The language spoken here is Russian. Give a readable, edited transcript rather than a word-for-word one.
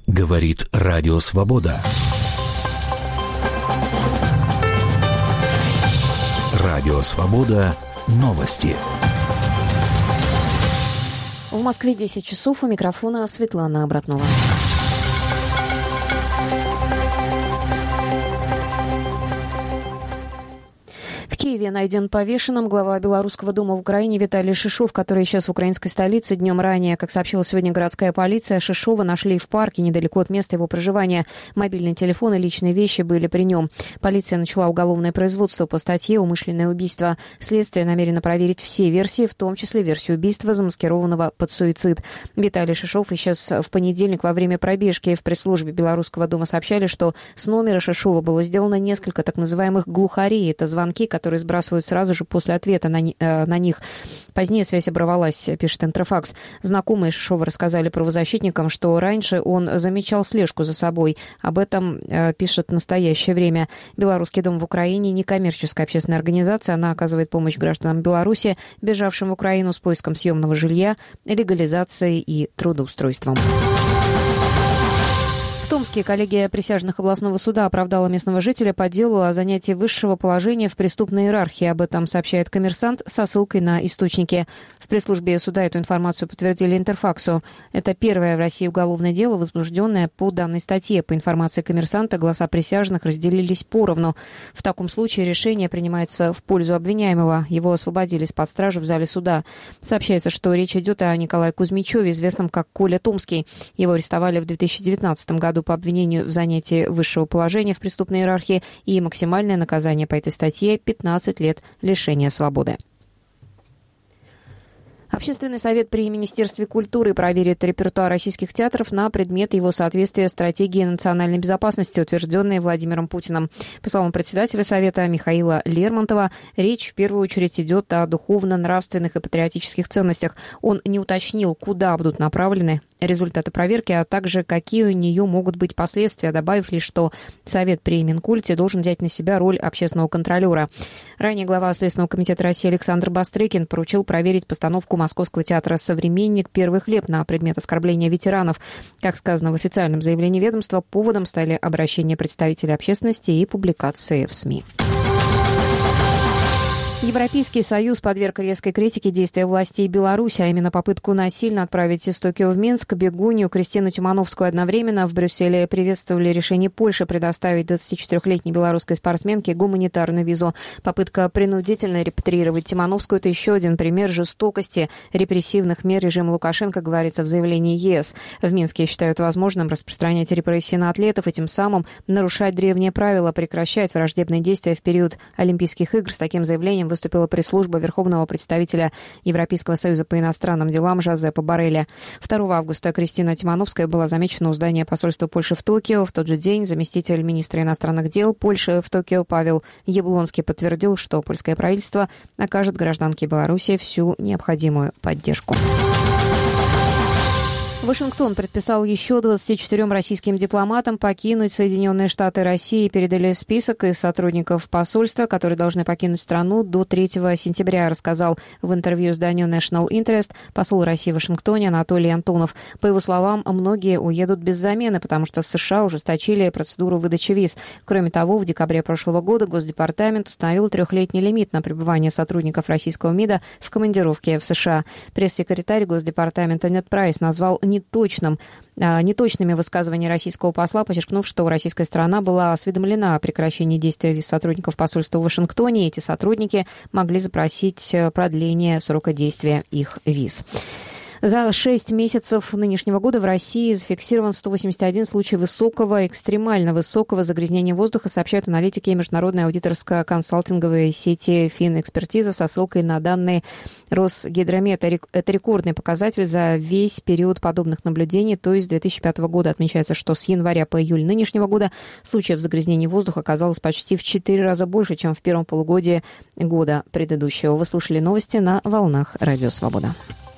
Говорит Радио Свобода. Радио Свобода. Новости. В Москве 10 часов. У микрофона Светлана Обратнова. В Киеве найден повешенным глава Белорусского дома в Украине Виталий Шишов, который сейчас в украинской столице. Днем ранее, как сообщила сегодня городская полиция, Шишова нашли в парке недалеко от места его проживания. Мобильный телефон и личные вещи были при нем. Полиция начала уголовное производство по статье «Умышленное убийство». Следствие намерено проверить все версии, в том числе версию убийства, замаскированного под суицид. Виталий Шишов исчез в понедельник во время пробежки. В пресс-службе Белорусского дома сообщали, что с номера Шишова было сделано несколько так называемых глухарей. Это звонки, которые сбрасывают сразу же после ответа на них. Позднее связь оборвалась, пишет Интерфакс. Знакомые Шишова рассказали правозащитникам, что раньше он замечал слежку за собой. Об этом пишет «Настоящее время». Белорусский дом в Украине – некоммерческая общественная организация. Она оказывает помощь гражданам Беларуси, бежавшим в Украину с поиском съемного жилья, легализацией и трудоустройством. В Томске коллегия присяжных областного суда оправдала местного жителя по делу о занятии высшего положения в преступной иерархии. Об этом сообщает «Коммерсант» со ссылкой на источники. В пресс-службе суда эту информацию подтвердили Интерфаксу. Это первое в России уголовное дело, возбужденное по данной статье. По информации «Коммерсанта», голоса присяжных разделились поровну. В таком случае решение принимается в пользу обвиняемого. Его освободили из-под стражи в зале суда. Сообщается, что речь идет о Николае Кузьмичеве, известном как Коля Томский. Его арестовали в 2019 году по обвинению в занятии высшего положения в преступной иерархии, и максимальное наказание по этой статье – 15 лет лишения свободы. Общественный совет при Министерстве культуры проверит репертуар российских театров на предмет его соответствия стратегии национальной безопасности, утвержденной Владимиром Путиным. По словам председателя Совета Михаила Лермонтова, речь в первую очередь идет о духовно-нравственных и патриотических ценностях. Он не уточнил, куда будут направлены результаты проверки, а также какие у нее могут быть последствия, добавив лишь, что Совет при Минкульте должен взять на себя роль общественного контролера. Ранее глава Следственного комитета России Александр Бастрыкин поручил проверить постановку Московского театра «Современник» «Первый хлеб» на предмет оскорбления ветеранов. Как сказано в официальном заявлении ведомства, поводом стали обращения представителей общественности и публикации в СМИ. Европейский Союз подверг резкой критике действия властей Беларуси, а именно попытку насильно отправить из Токио в Минск бегунью Кристину Тимановскую. Одновременно в Брюсселе приветствовали решение Польши предоставить 24-летней белорусской спортсменке гуманитарную визу. Попытка принудительно репатриировать Тимановскую – это еще один пример жестокости репрессивных мер режима Лукашенко, говорится в заявлении ЕС. В Минске считают возможным распространять репрессии на атлетов и тем самым нарушать древние правила, прекращать враждебные действия в период Олимпийских игр. С таким заявлением выступила пресс-служба Верховного представителя Европейского союза по иностранным делам Жозепа Борреля. 2 августа Кристина Тимановская была замечена у здания посольства Польши в Токио. В тот же день заместитель министра иностранных дел Польши в Токио Павел Яблонский подтвердил, что польское правительство окажет гражданке Беларуси всю необходимую поддержку. Вашингтон предписал еще 24 российским дипломатам покинуть Соединенные Штаты России. Передали список из сотрудников посольства, которые должны покинуть страну до 3 сентября, рассказал в интервью изданию National Interest посол России в Вашингтоне Анатолий Антонов. По его словам, многие уедут без замены, потому что США ужесточили процедуру выдачи виз. Кроме того, в декабре прошлого года Госдепартамент установил 3-летний лимит на пребывание сотрудников российского МИДа в командировке в США. Пресс-секретарь Госдепартамента Нед Прайс назвал неточными высказывания российского посла, подчеркнув, что российская сторона была осведомлена о прекращении действия виз сотрудников посольства в Вашингтоне, и эти сотрудники могли запросить продление срока действия их виз. За 6 месяцев нынешнего года в России зафиксирован 181 случай высокого, экстремально высокого загрязнения воздуха, сообщают аналитики международной аудиторско-консалтинговой сети «Финэкспертиза» со ссылкой на данные Росгидромета. Это рекордный показатель за весь период подобных наблюдений, то есть с 2005 года. Отмечается, что с января по июль нынешнего года случаев загрязнения воздуха оказалось почти в 4 раза больше, чем в первом полугодии года предыдущего. Вы слушали новости на волнах Радио Свобода.